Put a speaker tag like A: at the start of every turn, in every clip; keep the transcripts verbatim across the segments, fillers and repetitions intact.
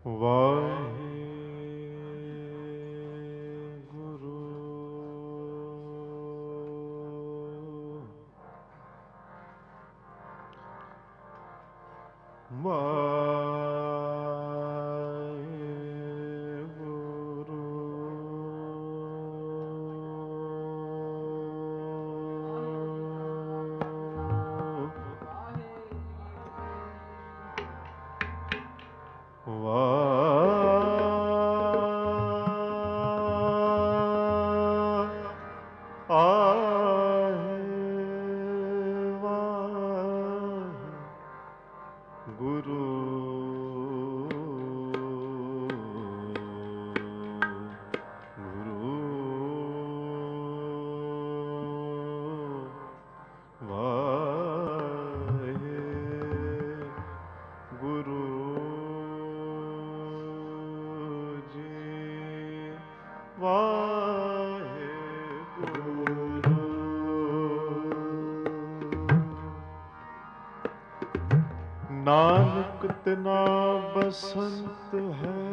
A: ਨਾਨਕ ਤਿਨਾ ਬਸੰਤ ਹੈ,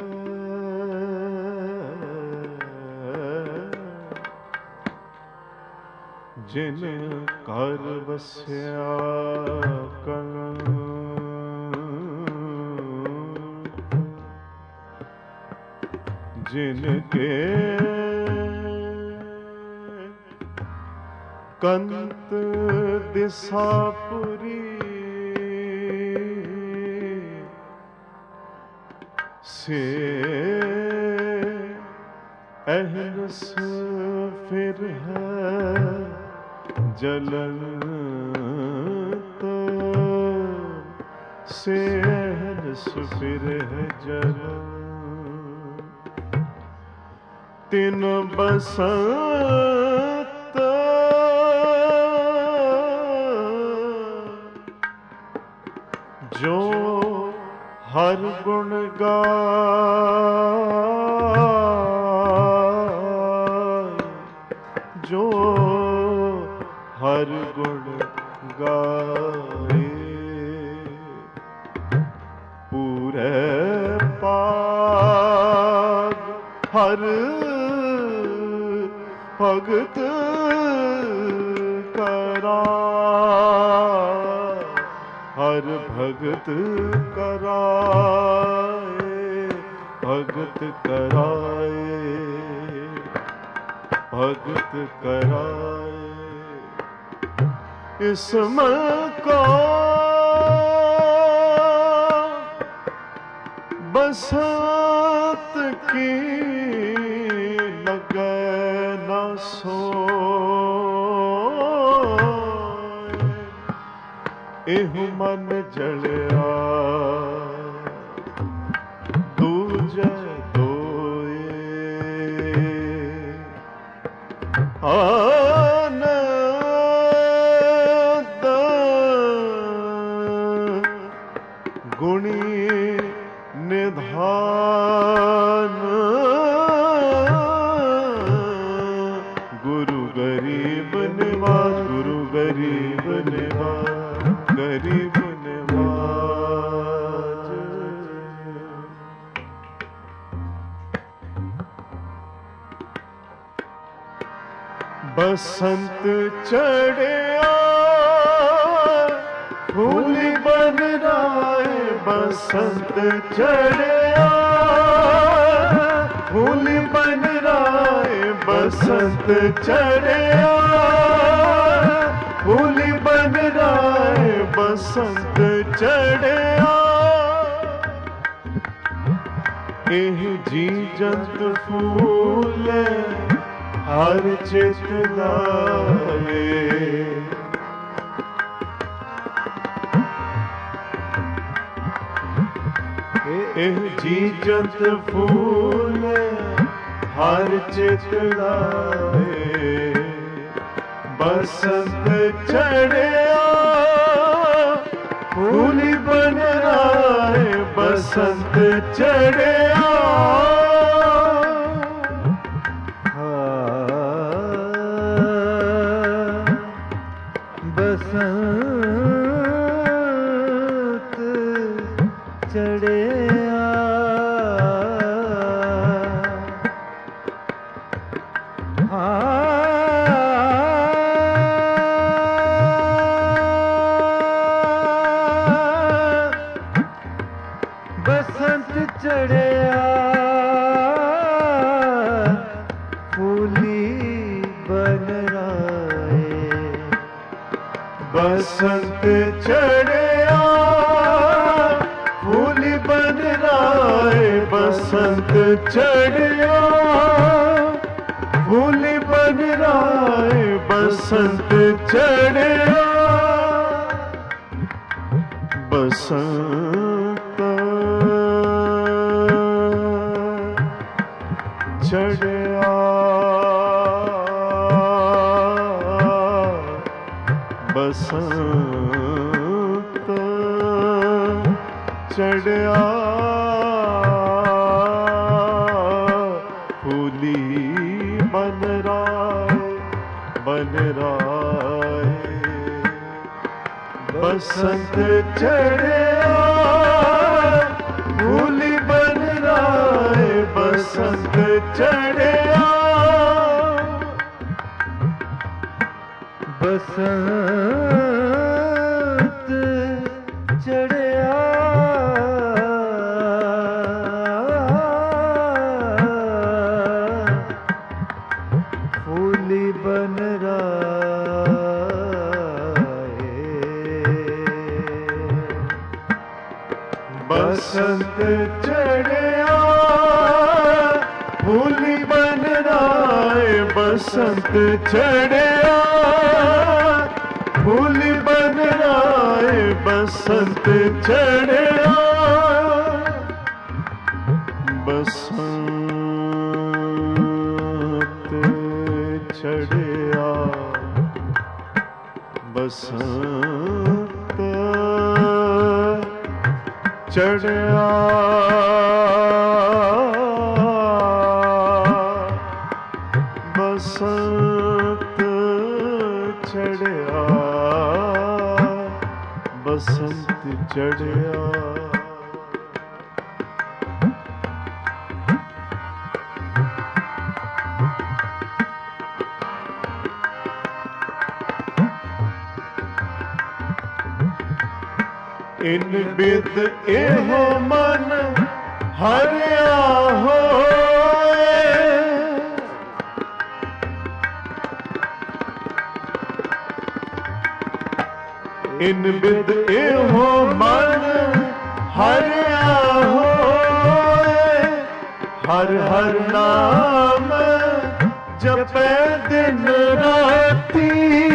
A: ਜਿਨ ਘਰ ਵਸਿਆ ਕਲੰ। ਜਿਨ ਕੇ ਕੰਤ ਦਿਸਾਪੁਰੀ, ਸੇ ਅਹਨਸ ਫਿਰ ਹੈ ਜਲੰਤ। ਸੇ ਅਹਨਸ ਫਿਰ ਹੈ ਜਲੰਤ। ਤਿਨ ਬਸੰਤ ਜੋ ਹਰ ਗੁਣ ਗਾਏ, ਜੋ ਹਰ ਗੁਣ ਗਾਏ। ਪੂਰੇ ਪਾਗ ਹਰ ਭਗਤ ਕਰਾ, ਹਰ ਭਗਤ ਕਰਾਏ, ਭਗਤ ਕਰਾਏ, ਭਗਤ ਕਰਾਏ। ਇਸਮੈ ਕੋ ਬਸੰਤ ਕੀ ਲਗੈ ਨ ਸੋਇ। ਇਹੋ ਮਨ ਜਲਿਆ ਦੂਜੈ ਦੋਏ। ਆਨੰਦ ਗੁਣੀ ਨਿਧਾਨ, ਗੁਰੂ ਗਰੀਬ ਨਿਵਾਜ, ਗੁਰੂ ਗਰੀਬ ਨਿਵਾਜ, ਗਰੀਬ ਨਿਵਾਜ। ਬਸੰਤ ਚੜਿਆ ਫੂਲ ਬਨ ਰਾਏ, ਬਸੰਤ ਚੜਿਆ ਫੂਲ ਬਨ ਰਾਏ, ਬਸੰਤ ਚੜਿਆ ਫੂਲ ਬਨ ਰਾਏ, ਬਸੰਤ ਚੜਿਆ। ਇਹ ਜੀ ਜੰਤ ਫੂਲ ਹਰ ਚਿਤ ਲਾਏ। ਇਹ ਜੀ ਜੰਤ ਫੂਲ ਹਰ ਚਿਤ ਲਾਏ। ਬਸੰਤ ਚੜਿਆ ਫੂਲ ਬਨ ਰਾਏ, ਬਸੰਤ ਚੜਿਆ।
B: ਬਸੰਤ ਚੜਿਆ ਚੜਿਆ ਫੂਲੀ ਬਨ ਰਾਏ
A: ਬਸੰਤ ਚੜਿਆ ਫੂਲੀ ਬਨ ਰਾਏ ਬਸੰਤ ਚੜਿਆ ਫੂਲੀ ਬਨ ਰਾਏ ਬਸੰਤ ਚੜਿਆ ਬਸੰਤ ਚੜਿਆ ਬਸੰਤ ਚੜਿਆ ਫੂਲੀ ਬਨ ਰਾਏ ਬਨ ਰਾਏ ਬਸੰਤ ਚੜਿਆ ਫੂਲੀ ਬਨ ਰਾਏ ਬਸੰਤ ਚੜਿਆ
B: ਬਸੰਤ ਚੜਿਆ ਫੂਲੀ ਬਨ ਰਾਏ
A: ਬਸੰਤ ਚੜਿਆ ਫੂਲੀ ਬਨ ਰਾਏ ਬਸੰਤ ਚੜਿਆ ਫੂਲੀ ਬਨ ਰਾਏ ਬਸੰਤ ਚੜਿਆ ਬਸੰਤ ਚੜਿਆ ਬਸੰਤ ਚੜਿਆ ਬਸੰਤ ਚੜਿਆ ਬਸੰਤ ਚੜਿਆ ਇਨ ਬਿਦ ਇਹੋ ਮਨ ਹਰਿਆ ਹੋਏ ਇਨ ਬਿਦ ਇਹੋ ਮਨ ਹਰਿਆ ਹੋਏ ਹਰ ਹਰ ਨਾਮ ਜਪੈ ਦਿਨ ਰਾਤੀ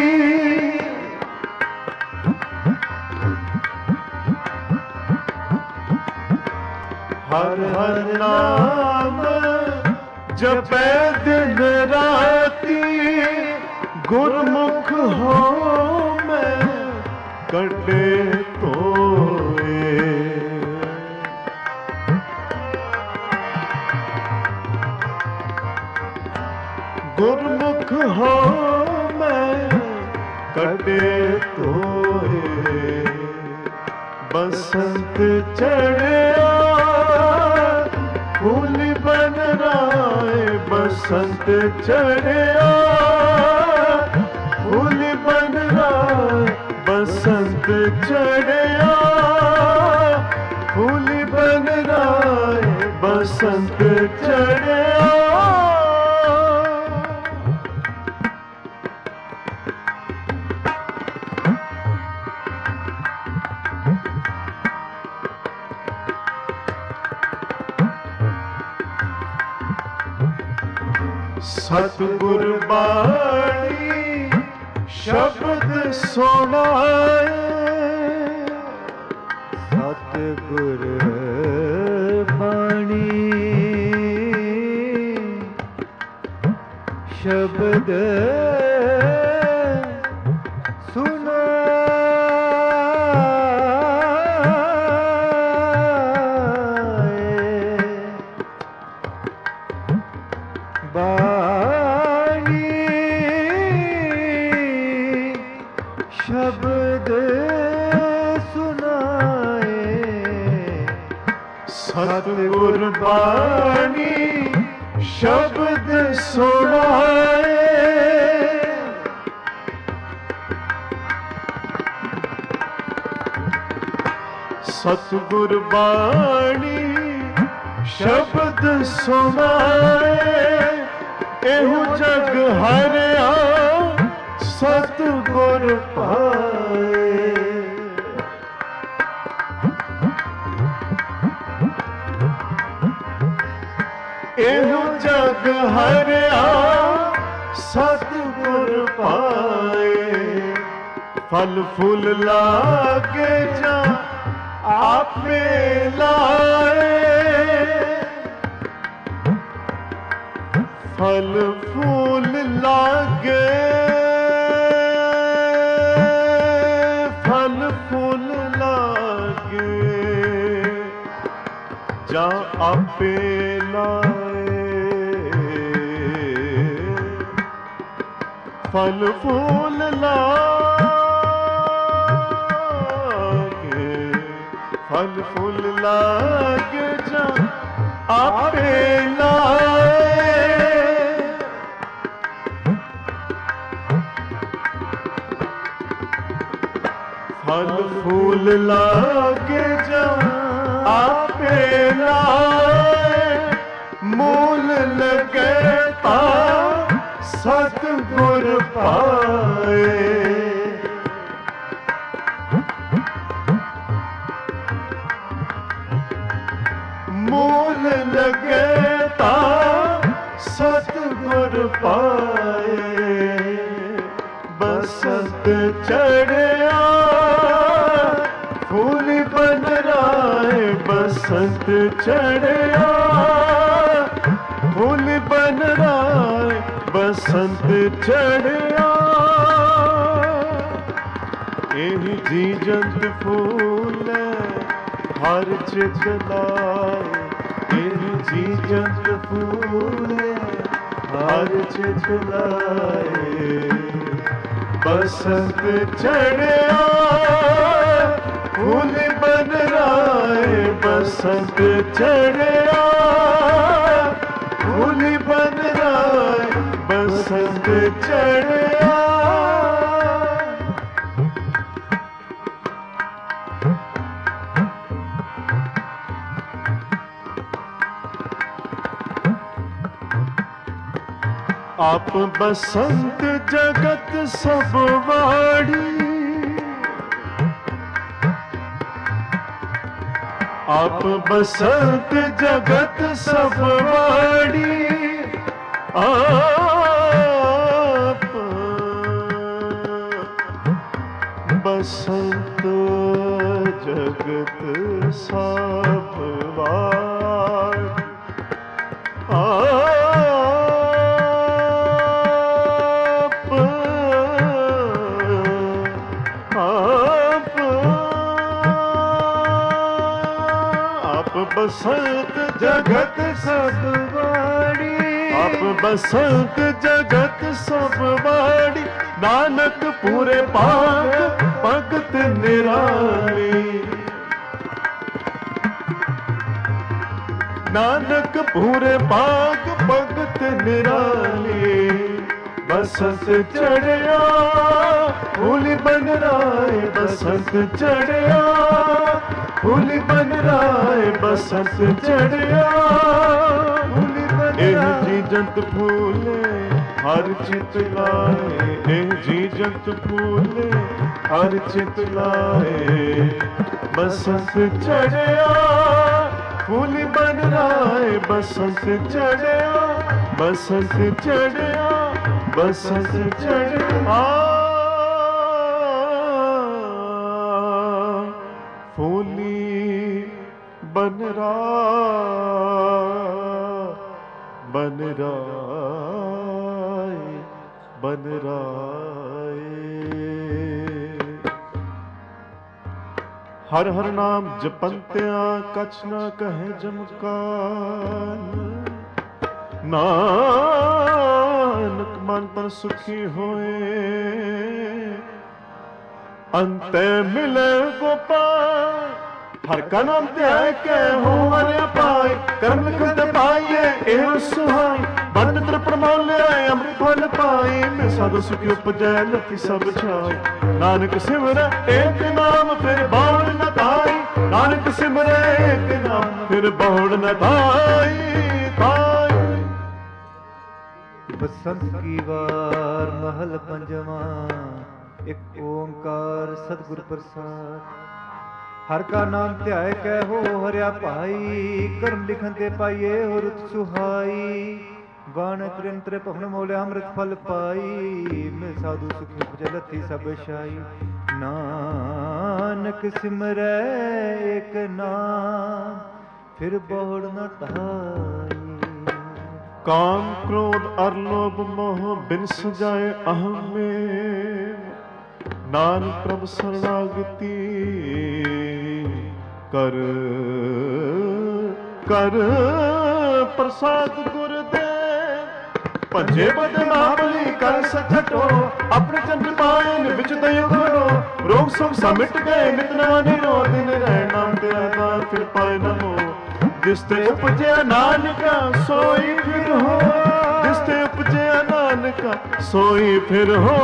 A: ਹਰ ਹਰ ਨਾਮ ਜਪੈ ਦਿਨ ਰਾਤੀ ਗੁਰਮੁਖ ਹੋ ਮੈਂ ਕੱਢੇ ਧੋਏ ਗੁਰਮੁਖ ਹੋ ਮੈਂ ਕੱਢੇ ਧੋਏ ਬਸੰਤ ਚੜਿਆ ਫੂਲੀ ਬਨ ਰਾਏ ਬਸੰਤ ਚੜਿਆ ਫੂਲੀ ਬਨ ਰਾਏ ਬਸੰਤ ਚੜਿਆ ਫੂਲੀ ਬਨ ਰਾਏ ਬਸੰਤ ਚੜਿਆ ਸਤਿਗੁਰ ਬਾਣੀ ਸ਼ਬਦ ਸੁਣਾਏ
B: ਸਤਿਗੁਰ ਬਾਣੀ ਸ਼ਬਦ ਸ਼ਬਦ ਸੁਨਾਏ
A: ਸਤਿਗੁਰ ਬਾਣੀ ਸ਼ਬਦ ਸੁਨਾਏ ਸਤਿਗੁਰ ਬਾਣੀ शब्द सुनाए एहु जग हरिया सतगुर पाए। एहु जग हरिया सतगुर पाए। फल फूल लागे जा आपे लाए। फल फूल लागे फल फूल लागे जा आपे लाए। फल फूल लागे फल फूल लागे जा आपे लाए। फल फूल लागे जा आपे लाए। मूल लगे ता सतगुर पाए। मूल लगे ता सतगुर पाए। बसंत चढ़िया फूल बन राए। बसंत चढ़िया फूल बन राए। बसंत चढ़िया एही जीजंत फूल हर चित लाए। एही जीजंत फूल हर चित लाए। बसंत चढ़िया फूल बन राए। बसंत चढ़िया फूल बन राए। बसंत चढ़िया आप बसंत जगत सब वाड़ी। आप बसंत जगत सब वाड़ी। आप बसंत जगत सब वाड़ी। बसंत जगत सब वाड़ी। आप बसंत जगत सब वाड़ी। नानक पूरे पाक भगत निराली। नानक पूरे पाक भगत निराली। बसंत चढ़िया फूल बन राए। बसंत चढ़िया फूल बन राए। बसंत चढ़िया फूल बन राए। जीजंत फूले हर चित लाए। एह जीजंत फूले हर चित लाए। बसंत चढ़िया फूल बन राए। बसंत चढ़िया बसंत चढ़िया बसंत चढ़िया फूली बन राए। बन राए बन राए। हर हर नाम जपंत्या कछ न कहे जमकान। नानक मन पर सुखी होए। अंते मिले गोपाल। हर का नाम ध्याय के हो हरे पाए। कर्म लिखत पाइए एह सुहाई। बंद त्र प्रमोले अमृत फल पाए। मैं साधु सुखी उपजै लखी सब छाई। नानक सिमर एक नाम फिर बाण न ताई। नानक सिमरे एक नाम फिर बहुड़ न धाई धाई।
B: बसंत की वार महल पंजवा एक ओंकार सतगुर प्रसाद। हर का नाम ध्याय कै हो हरिया भाई कर्म लिखन ते पाइए हो रुत सुहाई। बाण त्रिंत्र पवन मोले अमृत फल पाई मैं साधु सुखी उपजलती सब शाई। नानक सिमरै एक नाम फिर बहुड़ न धाई।
A: काम क्रोध अर लोभ मोह बिन सजाए अहम में नानक प्रभ शरणागति कर कर प्रसाद गुरुदेव। पंजे बद महाबली कर सचटो अपने चंद्र पायन विच दयो घड़ो। रोग सब समिट गए नित नवा निरो दिन रह नाम ते आधार फिर पाए न हो। जिसते उपजया नानका सोई फिर हो जिसते उपजया नानका सोई फिर हो।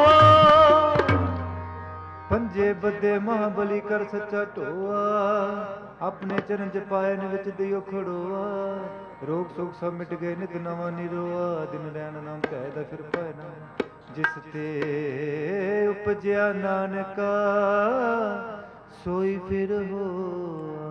B: पंजे बदे महाबली कर सच्चा टोआ अपने चरण च पायन विच दियो खड़ोआ। रोग सुख सब मिट गए नित नवा निरोआ दिन रैन नाम कहदा फिर पाए ना। जिस ते उपजया नानका सोई फिर होआ।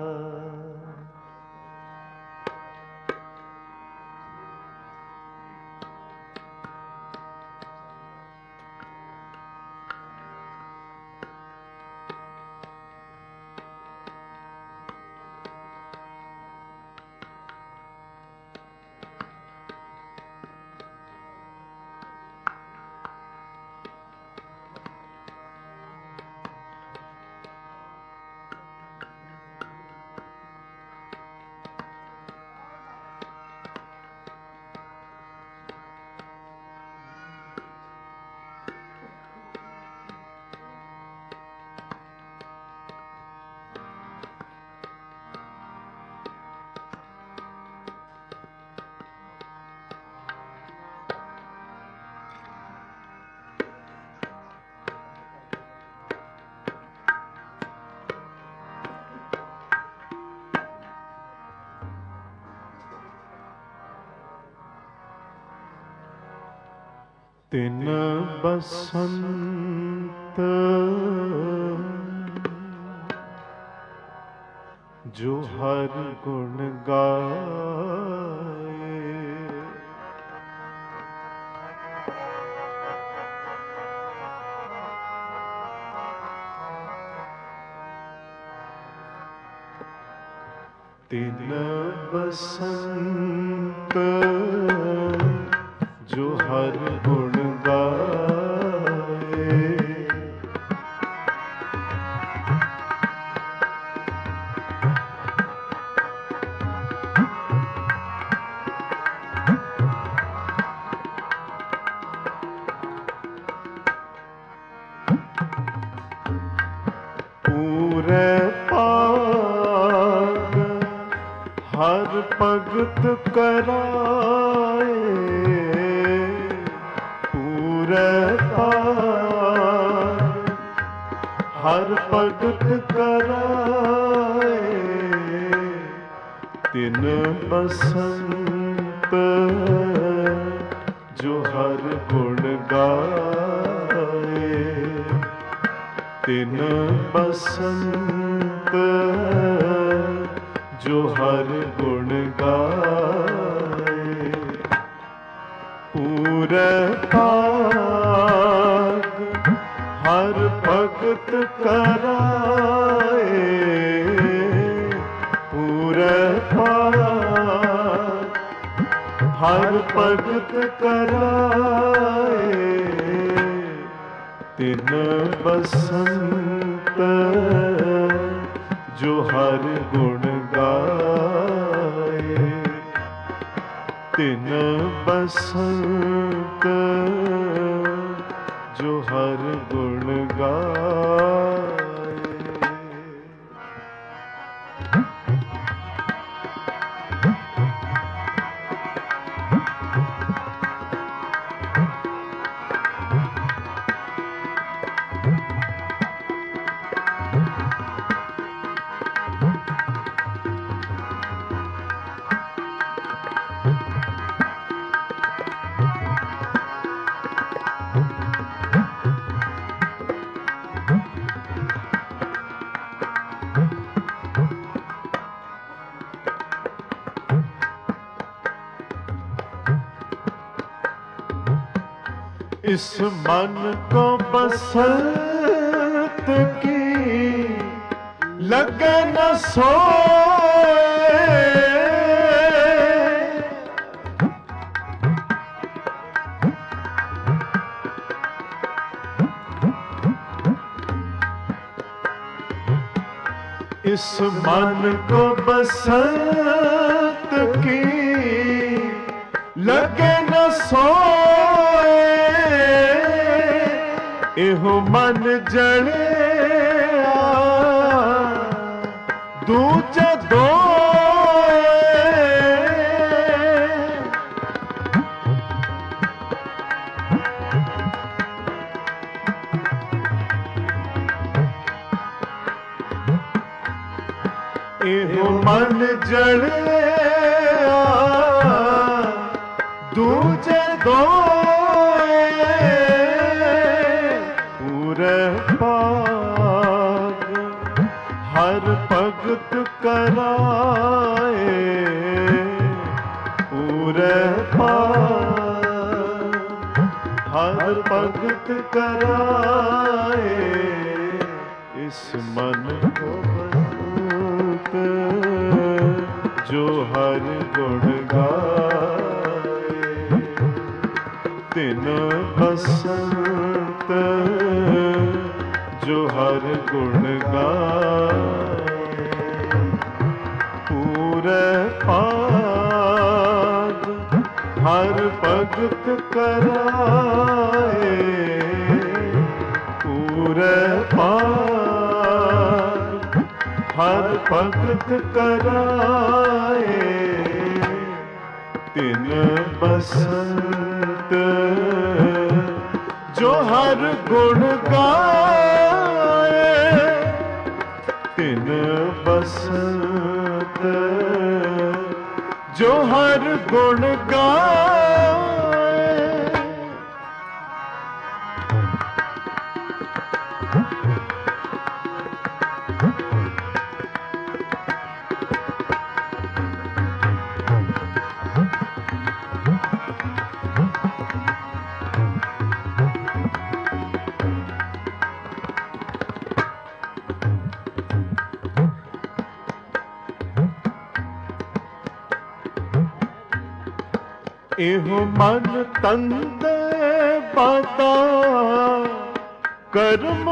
A: तिन बसंत जो हर गुण गाए। तिन बसंत जो हर गुण गाए। पूरे पाग हर भगत कराए। हर भगत कराए। तिन बसंत जो हर गुण गाए। तिन बसंत जो हर गुण गाए। पूरे पाग हर भगत कराए। पूरे पाग हर भगत कराए। तिन बसंत जो हर गुण गाए। तिन बसंत जो हर गुण गाए। इस मन को बसंत की लगे न सोए, इस मन को बसंत की लगे न सोए, एहो मन जड़िया दूजे दोए, एहो मन जड़िया दूजे दोए, पूरे पाग हर भगत कराए, पूरे पाग हर भगत कराए, इस मन को बसंत जो हर गुण गाए, तिन बसंत जो हर गुण गाए, पूरे पाग हर भगत कराए, पूरे पाग हर भगत कराए, तिन बसंत जो हर गुण गाए, तिन बसंत जो हर गुण गाए। एहो मन तन दे बाता कर्म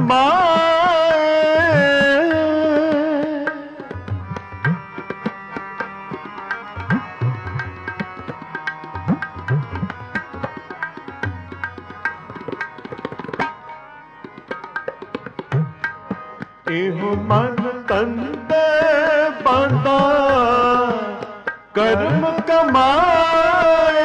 A: कमाए, एहो मन तन दे बाता कर्म कमाए,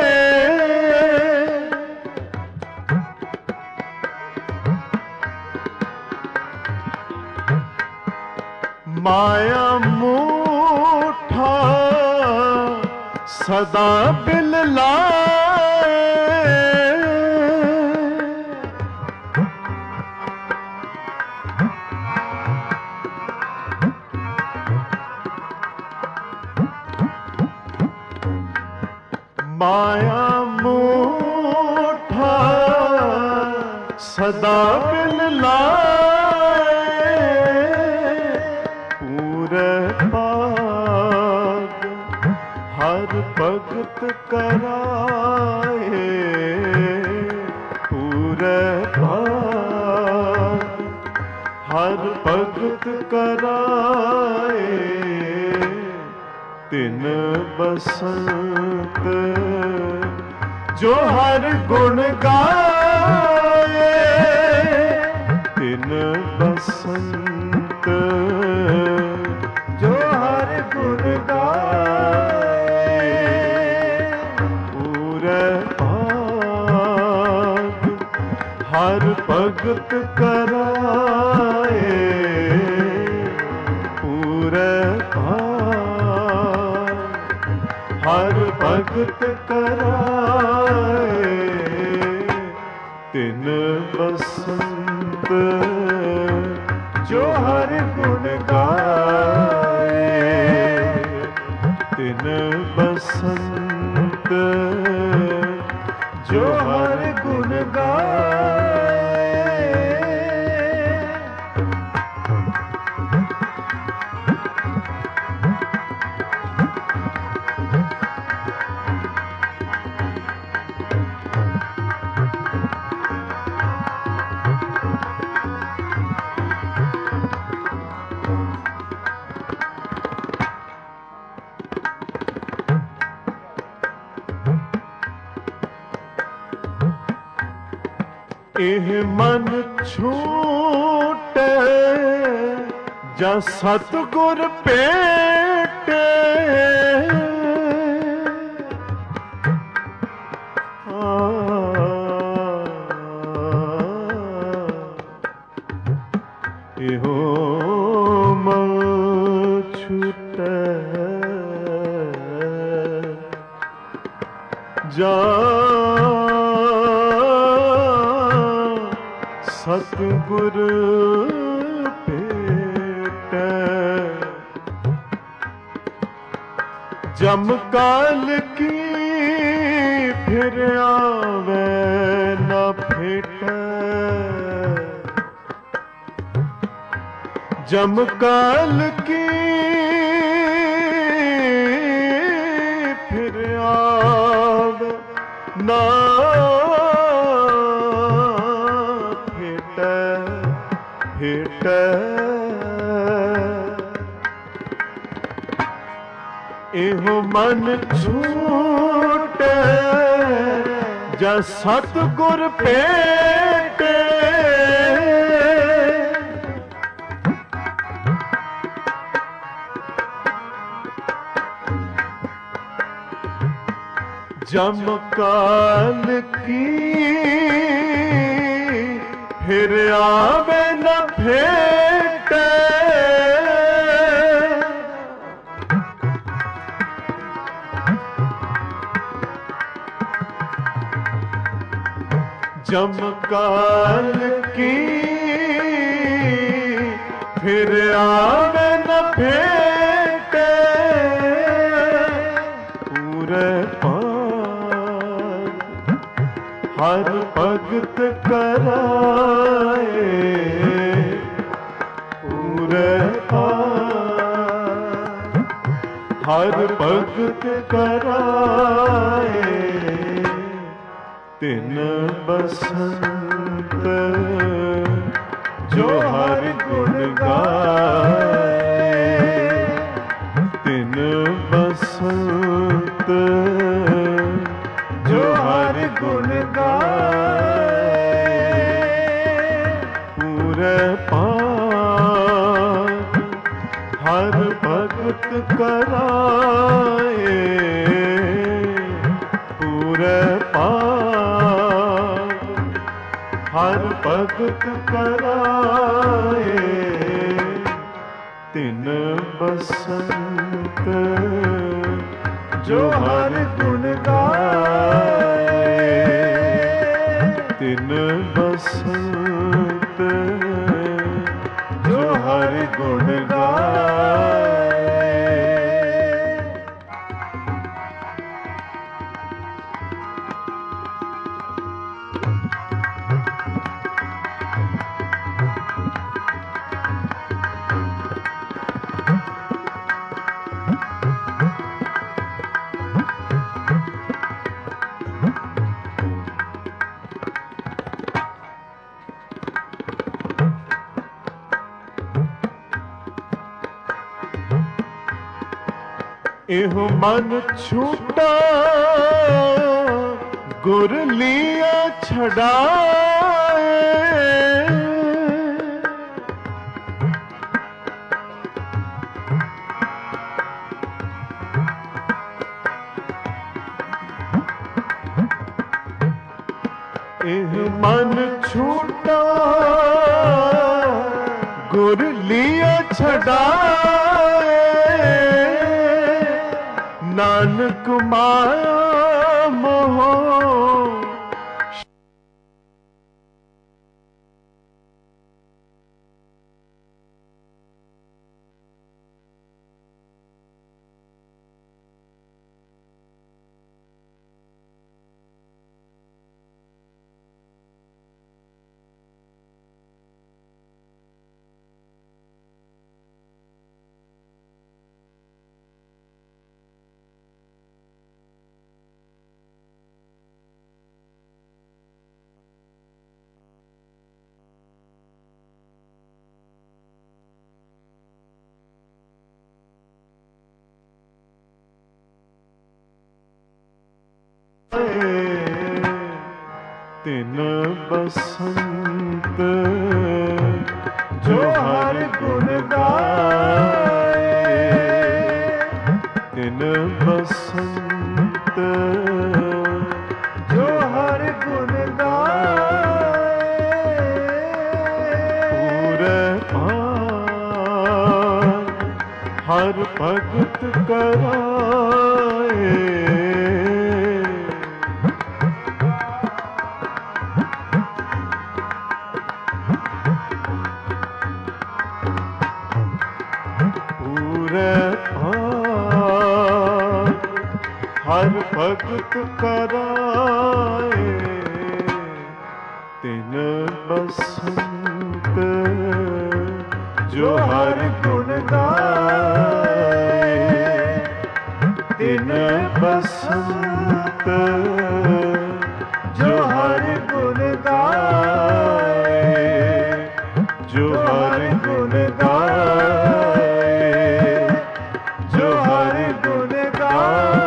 A: माया मूठा सदा बिल लाए, माया मूठा सदा बिल लाए, पूरे पाग हर भगत कराए, पूरे पाग हर भगत कराए, तिन बसंत जो हर गुण गाए, तिन बसंत जो हर गुण गाए, पूरे भाग हर भगत कराए, पूरे भाग हर भगत कराए, तिन बसंत जो हर गुण गाए, तिन बसंत जो हर गुण ਇਹ ਮਨ ਛੂਟੇ ਜਾਂ ਸਤਿਗੁਰ ਭੇਟੇ। ਇਹੋ ਮਨ ਛੂਟੇ ਜਾਂ ਸਤਿਗੁਰ ਭੇਟੈ। ਜਮ ਕਾਲ ਕੀ ਫਿਰ ਆਵੇ ਨਾ ਭੇਟੈ। ਜਮ ਕਾਲ ਕੀ ਫਿਰ ਆਵੇ ਨਾ ਇਹੋ ਮਨ ਛੂਟੇ ਜਾਂ ਸਤਿਗੁਰ ਭੇਟੇ। ਜਮ ਕਾਲ ਕੀ ਫਿਰ ਆਵੇ ਨਾ ਭੇਟੇ। ਜਮ ਕਾਲ ਕੀ ਫਿਰ ਆਵੇ ਨਾ ਭੇਟੇ। ਪੂਰੇ ਪਾਰ ਹਰ ਭਗਤ ਕਰਾਏ। ਪੂਰੇ ਪਾਰ ਹਰ ਭਗਤ ਕਰਾਏ। ਤਿਨ ਬਸੰਤ ਜੋ ਹਰ ਗੁਣ ਗਾਏ। ਤਿਨ ਬਸੰਤ ਜੋ ਹਰ ਗੁਣ ਗਾਏ। ਪੂਰੇ ਪਾਰ ਹਰ ਭਗਤ ਕਰਾਏ। ਪੂਰੇ ਪਾਰ ਹਰ ਭਗਤ ਕਰਾਏ। ਤਿਨ ਬਸੰਤ ਜੋ ਹਰ ਗੁਣ ਗਾਏ। ਤਿਨ ਬਸੰਤ ਜੋ ਹਰ ਗੁਣ ਗਾਏ। ਇਹੋ ਮਨ ਛੂਟਾ ਗੁਰ ਲੀਆ ਛਡਾਏ। ਇਹ ਮਨ ਛੂਟਾ ਗੁਰ ਲੀਆ ਛਡਾਏ। ਨਾਨਕ ਮਾਇਆ ਮੋਹ ਤਿਨ ਬਸੰਤ ਜੋ ਹਰ ਗੁਣ ਗਾਏ, ਤਿਨ ਬਸੰਤ
B: ਜੋ ਹਰ ਗੁਣ ਗਾਏ,
A: ਪੂਰੇ ਭਾਰ ਹਰ ਭਗਤ ਕਰਾਏ, ਹਰ ਭਗਤ ਕਰਾਏ, ਤਿਨ ਬਸੰਤ ਜੋ ਹਰ ਗੁਣ ਗਾਏ, ਤਿਨ ਬਸੰਤ ਜੋ ਹਰ ਗੁਣ ਗਾਏ, ਜੋ ਹਰ ਗੁਣ ਗਾਏ, ਜੋ ਹਰ ਗੁਣ ਗਾਏ।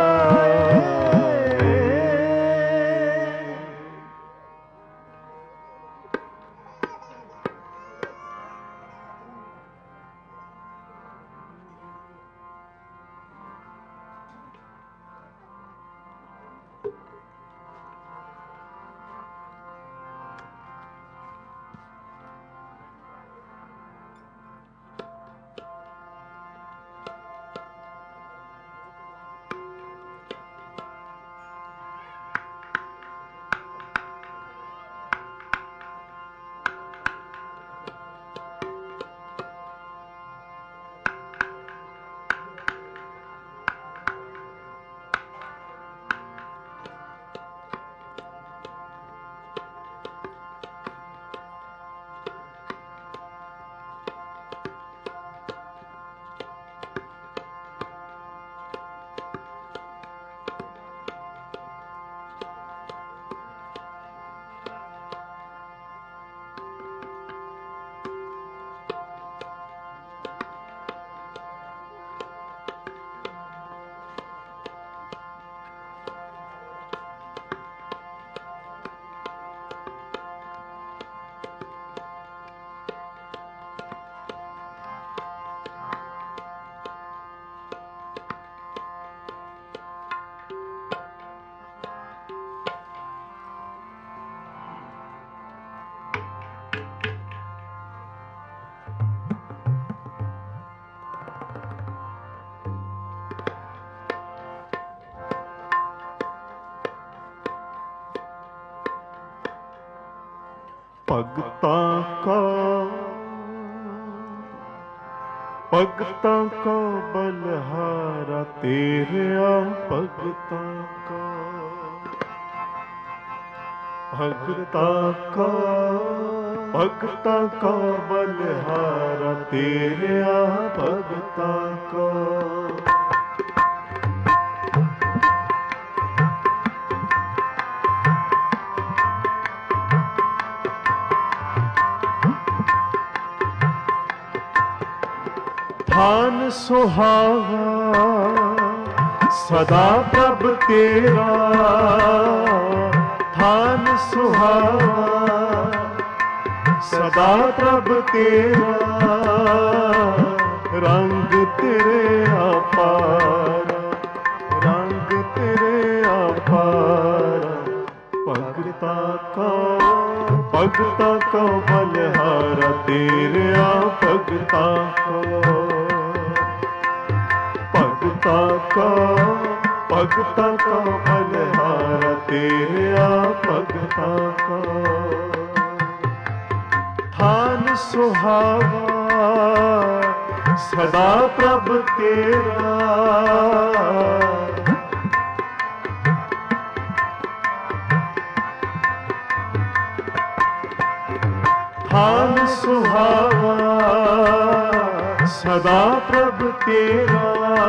A: ਭਗਤਾਂ ਕਾ ਭਗਤਾਂ ਕਾ ਬਲਹਾਰਾ ਤੇਰਿਆ ਭਗਤਾਂ ਕਾ, ਭਗਤਾਂ ਕਾ ਭਗਤਾਂ ਕਾ ਬਲਹਾਰਾ ਤੇਰਿਆ ਭਗਤਾਂ ਕਾ। ਥਾਨ ਸੁਹਾਵਾ ਸਦਾ ਪ੍ਰਭ ਤੇਰਾ, ਥਾਨ ਸੁਹਾਵਾ ਸਦਾ ਪ੍ਰਭ ਤੇਰਾ, ਰੰਗ ਤੇਰੇ ਅਪਾਰ, ਰੰਗ ਤੇਰੇ ਅਪਾਰ। ਭਗਤਾਂ ਕਾ ਭਗਤਾਂ ਕਾ ਬਲਹਾਰਾ ਤੇਰਿਆ ਭਗਤਾਂ ਕਾ, ਭਗਤਾਂ ਕਾ ਭਗਤਾਂ ਕਾ ਬਲਹਾਰਾ ਤੇਰਿਆ ਭਗਤਾਂ ਕਾ। ਥਾਨ ਸੁਹਾਵਾ ਸਦਾ ਪ੍ਰਭ ਤੇਰਾ, ਥਾਨ ਸੁਹਾਵਾ ਸਦਾ ਪ੍ਰਭ ਤੇਰਾ,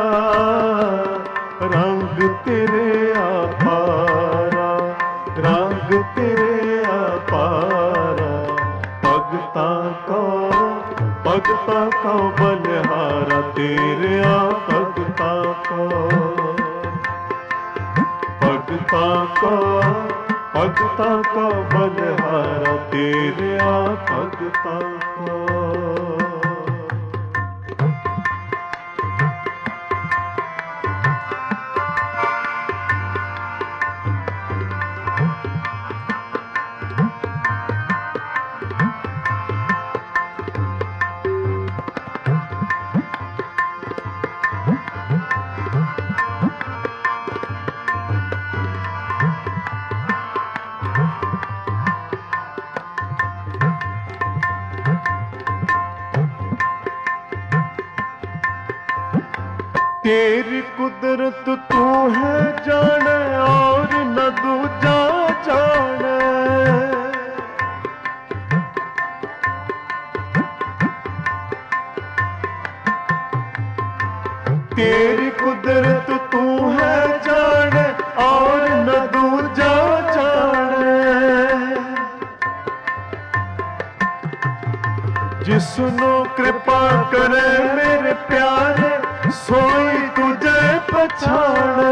A: ਰੰਗ ਤੇਰੇ ਅਪਾਰਾ, ਰੰਗ ਤੇਰੇ ਅਪਾਰਾ। ਭਗਤਾਂ ਕਾ ਭਗਤਾਂ ਕਾ ਬਲਹਾਰਾ ਤੇਰਿਆ ਭਗਤਾਂ ਕਾ, ਭਗਤਾਂ ਕਾ भगता का बलिहारा तेरे आ भगता को। तेरी कुदरत तू है जाने और न दूजा जाने। तेरी कुदरत तू है जाने और न दूजा जाने। जिसनो कृपा करे मेरे प्यारे सोई तुझे पछाणे।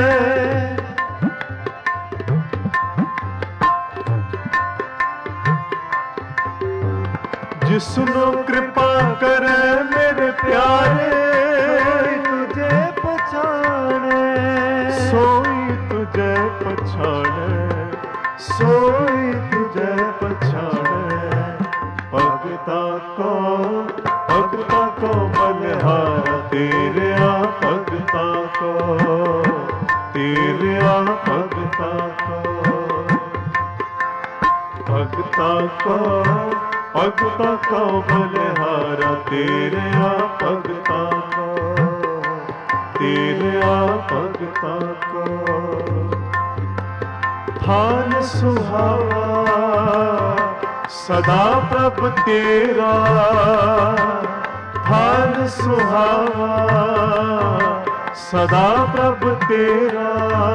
A: जिसनो कृपा करे मेरे प्यारे तुझे पछाणे। सोई तुझे पछाणे सोई तुझे पछाणे। भगता को भगता को बलिहारा तेरे आ भगता को तेरे आ भगता को। भगता को भगता को बलिहारा तेरे आ भगता को तेरे आ भगता को। थान सुहावा सदा प्रभु तेरा। थान सुहावा सदा प्रभु तेरा।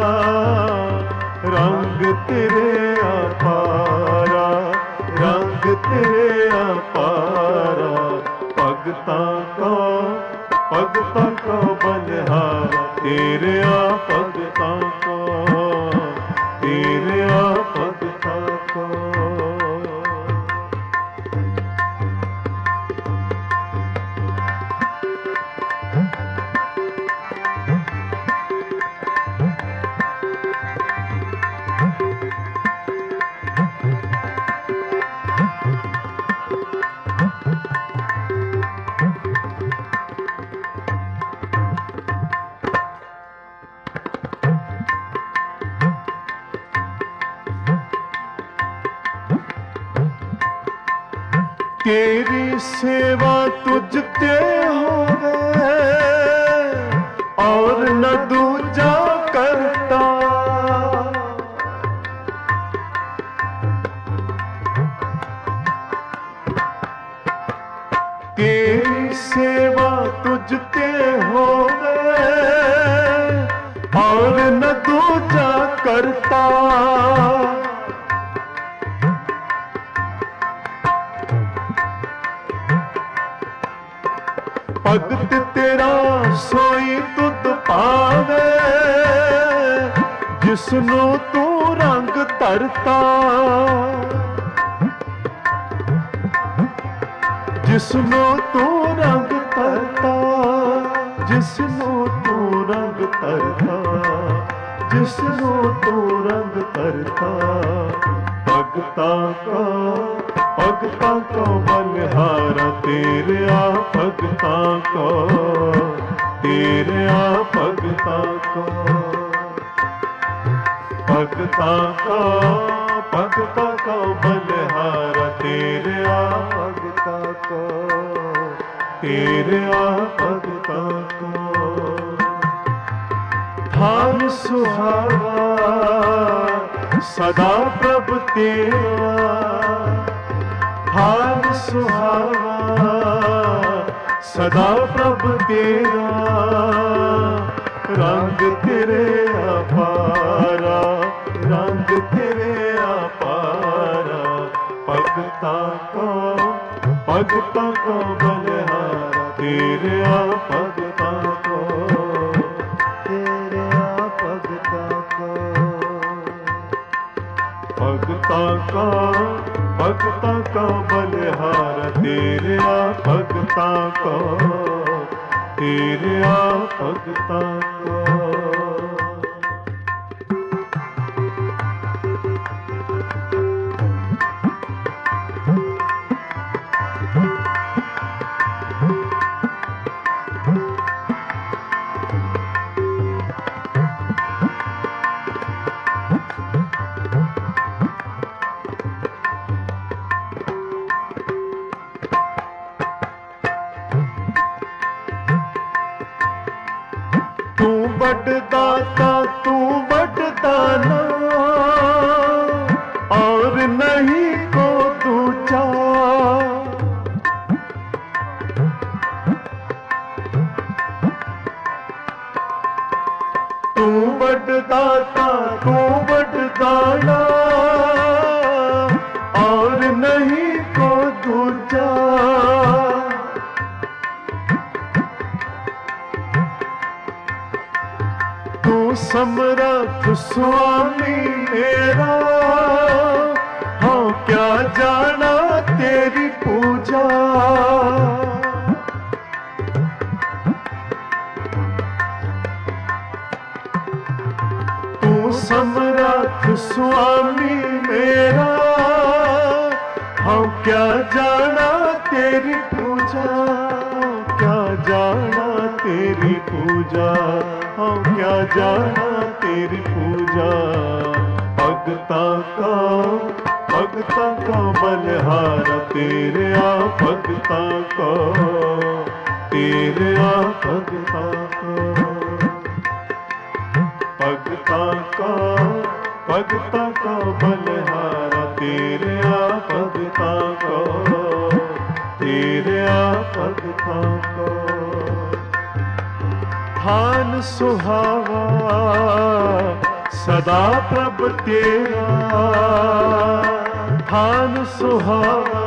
A: रंग तेरे अपारा रंग तेरे अपारा। भगता को भगता को बलिहारा तेरे आ भगता को तेरे आ भगता को। तेरी सेवा तुझते हो और न दूजा करता। तेरी सेवा तुझते हो और न दूजा करता। भगत तेरा सोई तुद पावे जिसनो तू रंग धरता। जिसनो तू रंग धरता जिसनो तू रंग धरता जिसनो तू रंग धरता। भगता को भगता को बलिहारा तेरे आ भगता को तेरे आ भगता को। भगता को भगता को बलिहारा तेरे आ भगता को तेरे आ भगता को। थान सुहावा सदा प्रभु तेरा। थान सुहावा सदा प्रभु तेरा। रंग तेरे अपारा रंग तेरे अपारा। भगता को भगता को बलिहारा तेरे आ भगता को तेरे आ भगता को। भगता का भगता का बलिहार तेरे आ भगता का तेरे आ भगता का। दाता तू बड़दाना और नहीं को दूजा, तू बड़दाता तू बड़दाना और नहीं को दूजा। समरथ स्वामी मेरा हाँ क्या जाना तेरी पूजा। तू समरथ स्वामी मेरा हाँ क्या जाना तेरी पूजा, क्या जाना तेरी पूजा, हाँ क्या जाना तेरी पूजा। भगता का भगता का बलिहार तेरे आ भगता का तेरे आ भगता का। भगता का भगता का बलिहार तेरे आ भगता का तेरे आ भगता का। धान सुहावा सदा प्रभ तेरा, धान सुहावा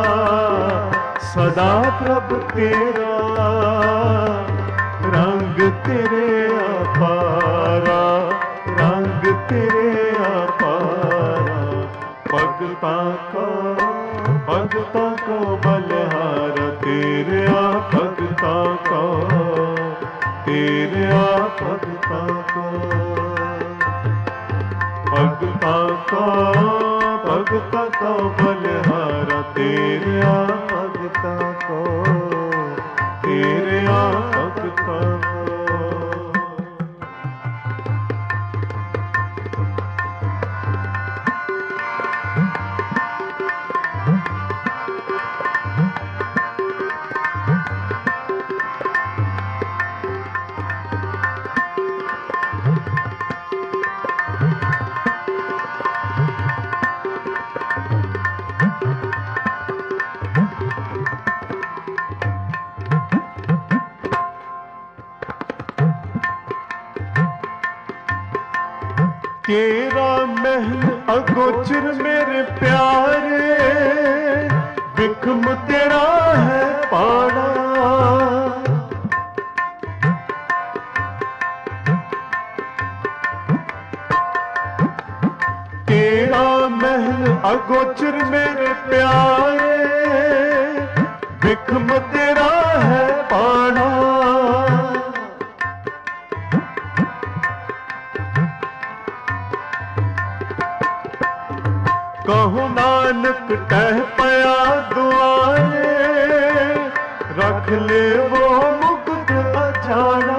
A: सदा प्रभ तेरा। रंग तेरे अपारा रंग तेरे अपारा। भगता का भगता का बलिहार तेरे आ भगता का तेरे आ भगता का। भगता का भगता का बलिहार तेरे आ भगता का तेरे आ भगता का। तेरा महल अगोचर मेरे प्यारे, बिखम तेरा है पाड़ा। तेरा महल अगोचर मेरे प्यारे, बिखम तेरा है पाड़ा। कहूँ नानक टह पया दुआरे, रख ले वो मुकुट अजाना।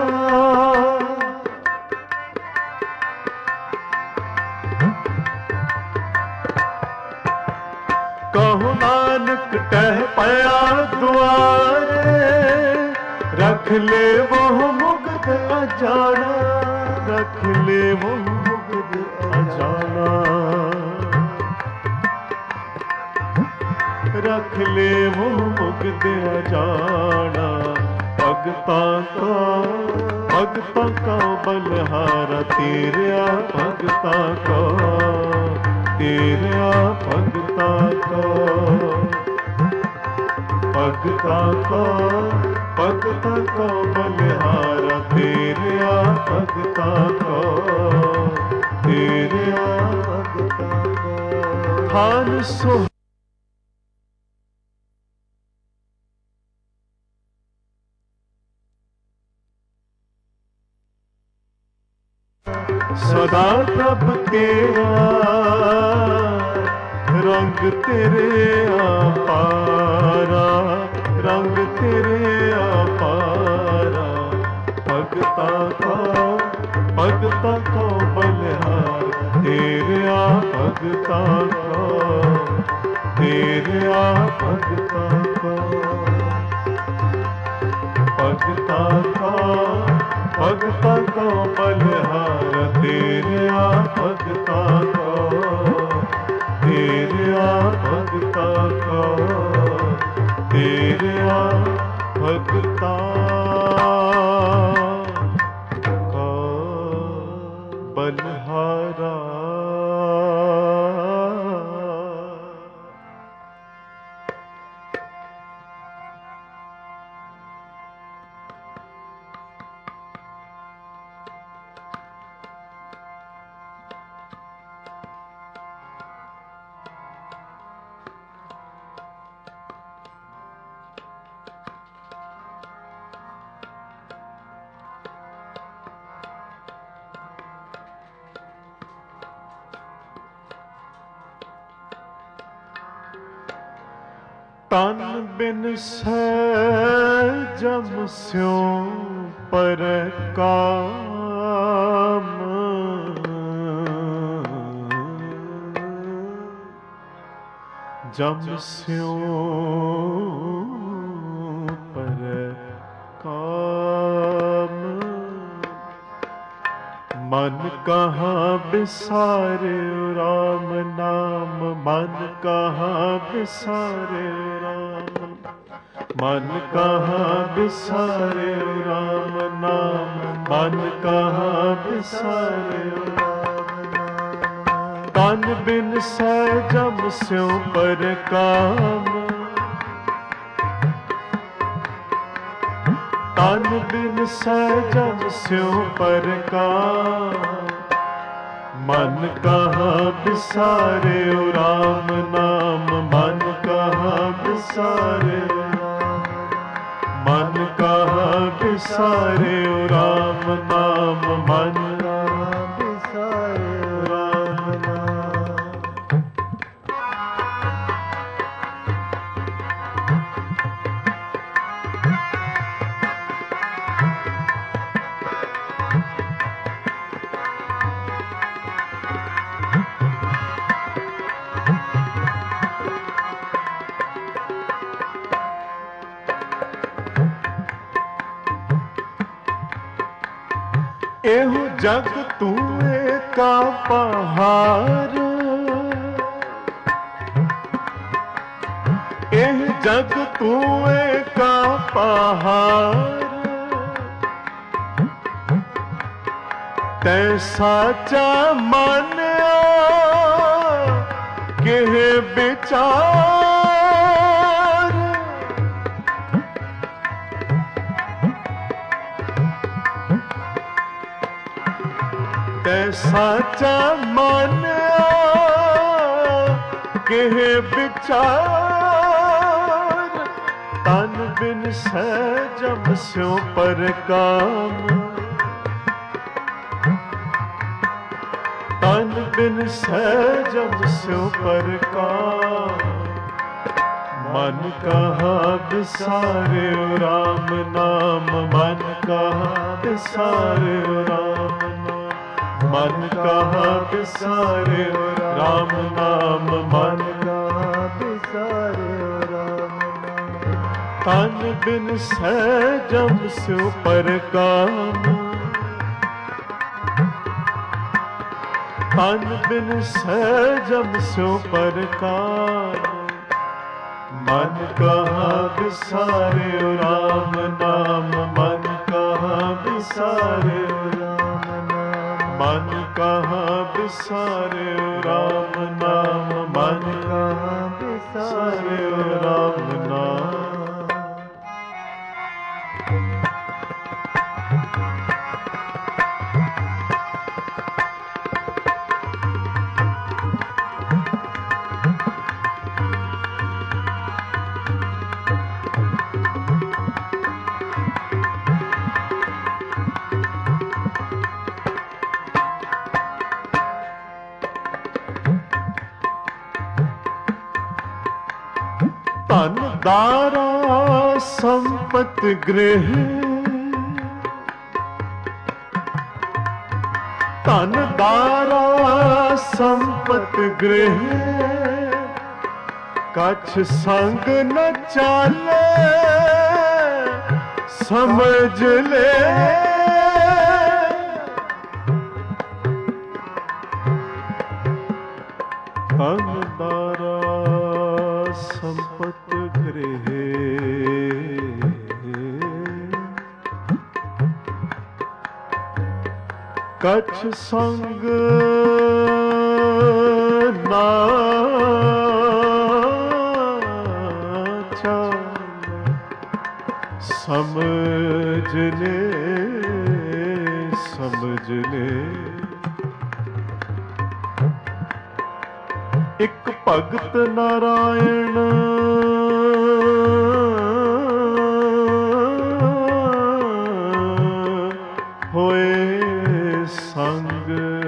A: कहूँ नानक टह पया दुआरे, रख ले वो मुकुट अजाना। रख ले वो मुकुट अजाना। रख ले वो मुकुट अजाना। भगता का भगता का बलिहार तेरे आ भगता का तेरे आ भगता का। भगता का भगता का बलिहार तेरे आ भगता का तेरे आ भगता का। सुहान सुहान सदा प्रभ तेरा रंग तेरे अपारा, रंग तेरे अपारा। भगता का भगता को बलिहार तेरे आ, भगता को तेरे आ, भगता को भगता का भगता को बलिहार तेरे आ, भगता को तेरे आ, भगता को तेरे आ, भगता को बलिहारा। तन बिन सहजम स्यों पर काम, जम स्यों पर काम। मन कहाँ बिसारे राम नाम, मन कहाँ बिसारे राम, मन कहाँ बिसारे राम नाम, मन कहाँ बिसारे राम नाम। तन बिन सहजम स्यों पर काम, तन बिन सहजम स्यों पर काम। मन कहाँ बिसारे राम नाम, मन कहाँ बिसारे राम, मन कहाँ बिसारे राम नाम, मन कहाँ बिसारे राम नाम। एहु जग तू एका पहाड़, एह जग तू एका पहाड़। तै साचा मानिया केह विचार, तै साचा मानिया केह विचार। तन बिन सहजम स्यों पर काम, तन बिन सहजम स्यों पर काम। मन कहाँ बिसारे राम नाम, मन कहाँ बिसारे राम नाम, मन कहाँ बिसारे राम नाम, मन कहाँ बिसारे राम नाम। तन बिन सहजम स्यों पर काम, तन बिन सहजम स्यों पर काम। मन कहाँ बिसारे राम नाम, मन कहाँ बिसारे राम नाम, मन कहाँ बिसारे राम नाम, मन कहाँ बिसारे राम नाम। दारा संपत गृह, धन दारा संपत गृह, कछ संग न चाले समझ ले। धन दारा संपत गृह, कछ संग ना चाले समझ ले, समझ ले। एक भगत नारायण होए संग,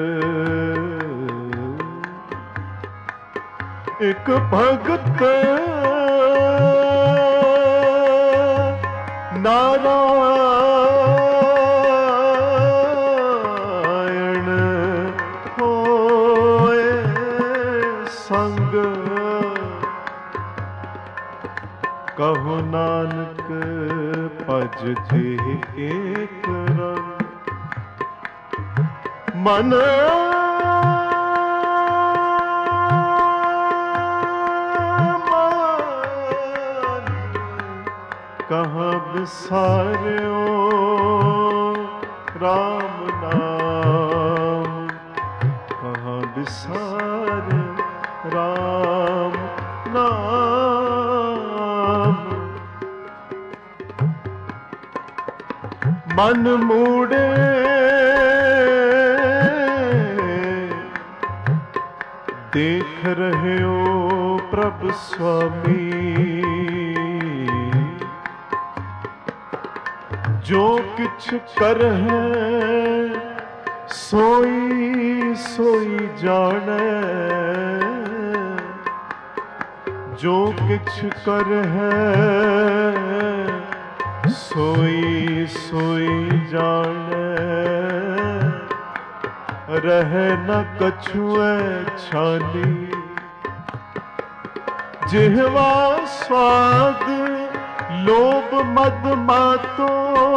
A: एक भगत नारायण होए संग, कहो नानक भज जे एक रंग। मन कहाँ बिसारियो राम नाम, कहाँ बिसार राम नाम। मन मूड़े देख रहे हो प्रभु स्वामी, जो किछ कर है सोई सोई जाने, जो किछ कर है सोई सोई जाने। रहे न कछुए छानी, जिह्वा स्वाद लोभ मद मातो,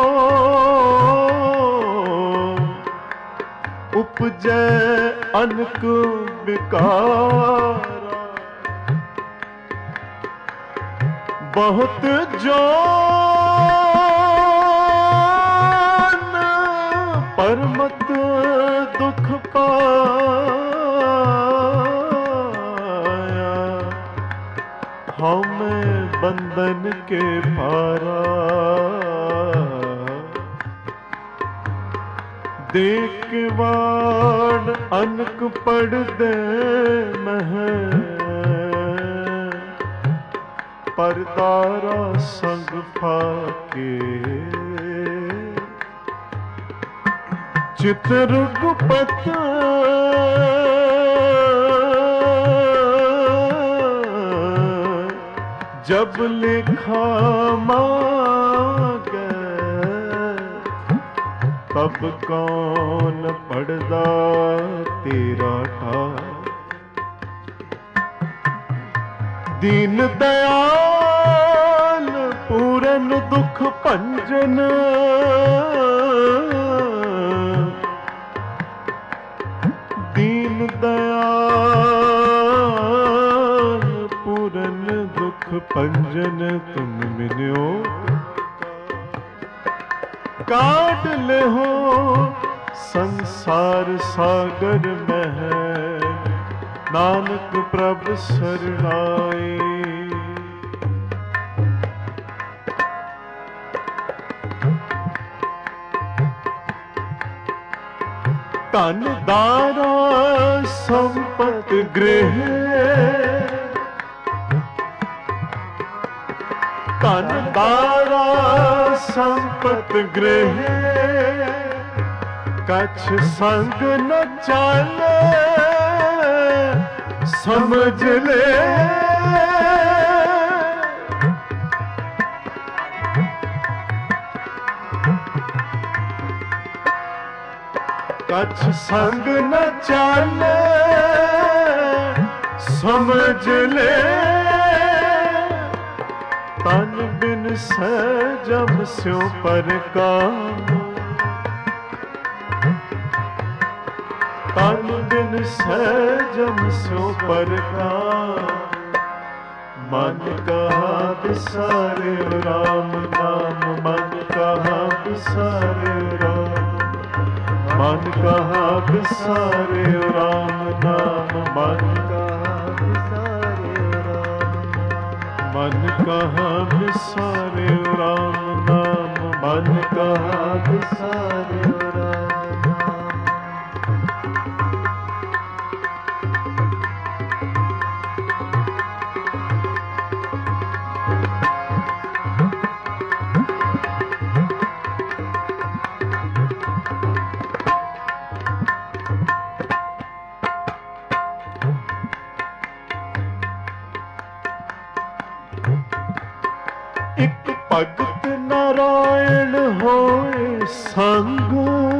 A: उपजै अनक विकारा। बहुत जोन परमत दुख पाया, हमें बंधन के पारा। देख वाण अनक पढ़ दे मह, परदारा संग फाके। चित्रगुप्त जब लिखा मांगे, तब कौन पढ़दा तेरा ठार। दीन दयाल पूरन दुख भंजन, दीन दयाल पूरन दुख भंजन। तुम मिन्यो काट ले हो संसार सागर में है, नानक प्रभु शरणाई। धन दारा संपत गृह, धन दारा संपत गृह, कछ संग न चाले समझ ले। कछ संग न चाले समझ ले तन बिन सहजम स्यों पर काम तन बिन सहजम स्यों पर काम मन कहा बिसारे राम नाम मन कहा बिसारे राम मन कहा बिसारे राम नाम मन कहा बिसारे राम मन कहा बिसारे राम नाम मन कहा बिसारे राम एक भगत नारायण होए संग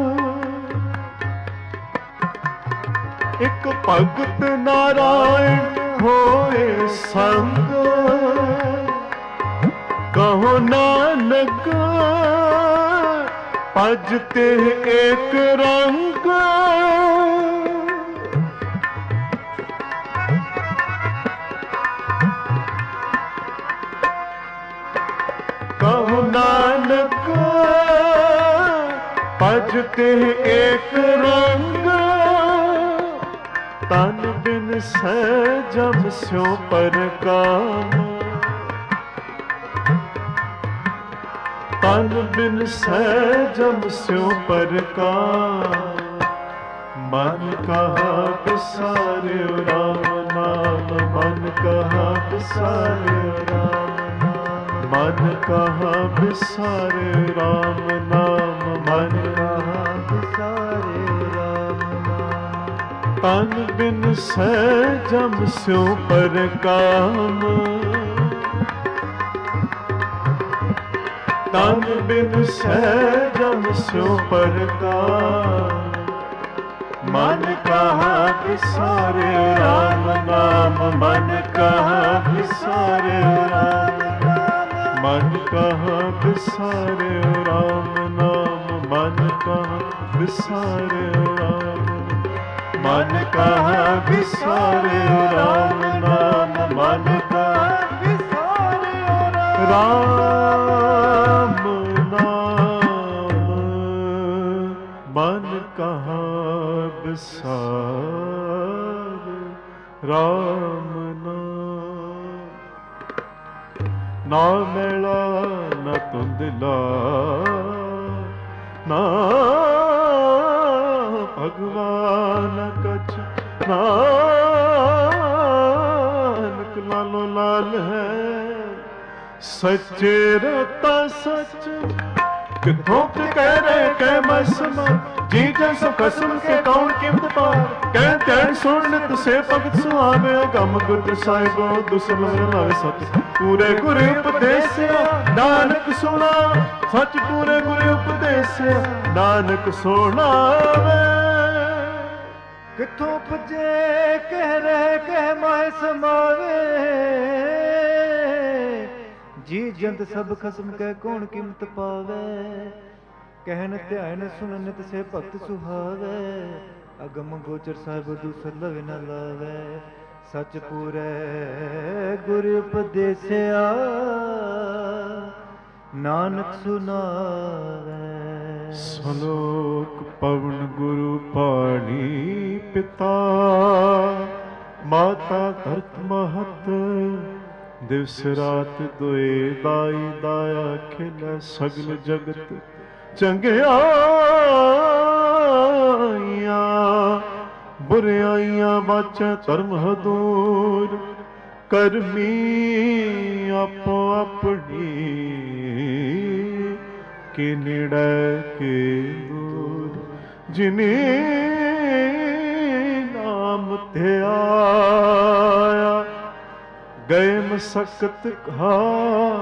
A: एक भगत नारायण होए संग कहो नानक भजते एक रंग कहो नानक भजते एक रंग तन बिन सहजम स्यों पर काम तन बिन सहजम स्यों पर काम मन कहा बिसारे राम नाम मन कहा बिसारे राम मन कहा बिसारे राम नाम मन कहा बिसारे राम नाम तन बिन सहजम स्यों पर काम तन बिन सहजम स्यों पर काम मन कहा बिसारे राम नाम मन कहा बिसारे राम मन कहा बिसारे राम नाम मन कहा बिसारे राम मन कहा बिसारे राम नाम मन कहा बिसारे राम नाम मन कहा बिसारे राम ना मेला न धुंधला ना भगवान कछ नानक लालो लाल है सच्चे रता सच किथों के कह रहे कह मसमा जी जैसो कसम के कौन किमत पार कह चैन सुन नित से भगत सुहावे गम गुर साहिबो दुश्मन लाए सच पूरे गुरु उपदेसिया नानक सुना सच पूरे गुरु उपदेसिया नानक सुनावे
B: किथों पुजे कह रहे कह माए समावे जी जंत सब खसम कह कौन कीमत पावे कहन ध्यान सुन नित से भक्त सुहावे अगम गोचर साहिब दूसर लवे न लावे सच पूरे गुरु उपदेसिया नानक सुनावे
A: सलोक पवन गुरु पाणी पिता माता धरत महत दिवस रात दोए दाई दाया खिला सगल जगत चंगियाइयां बुराइयां बाचा धर्म हदूर करमी आपो अपनी के निड़े के दूर जिने नाम ते आया गए मसकत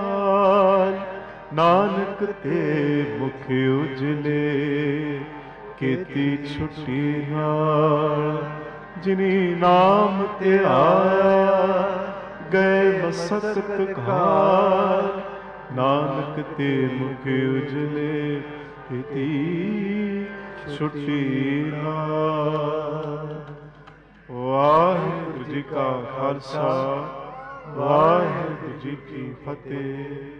A: हाल नानक ते मुख उजले ਕੀਤੀ ਛੁੱਟੀ ਨਾਲ ਜਿਨੀ ਨਾਮ ਤੇ ਆਇਆ ਗਏ ਮਸਤਕ ਘਾਰ ਨਾਨਕ ਤੇ ਮੁਖ ਉਜਲੇ ਕੀਤੀ ਛੁੱਟੀ ਨਾਲ। ਵਾਹਿਗੁਰੂ ਜੀ ਕਾ ਖਾਲਸਾ ਵਾਹਿਗੁਰੂ ਜੀ ਕੀ ਫਤਿਹ।